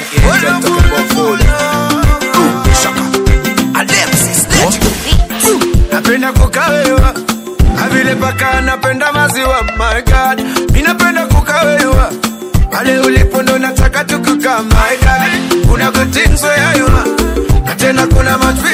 angel talking about food. Shaka Alexis napenda kukawewa avile paka napenda maziwa. My God, minapenda kukawewa pale ulipo ndo nataka tukuka. My God, kuna good things where you are na tena kuna much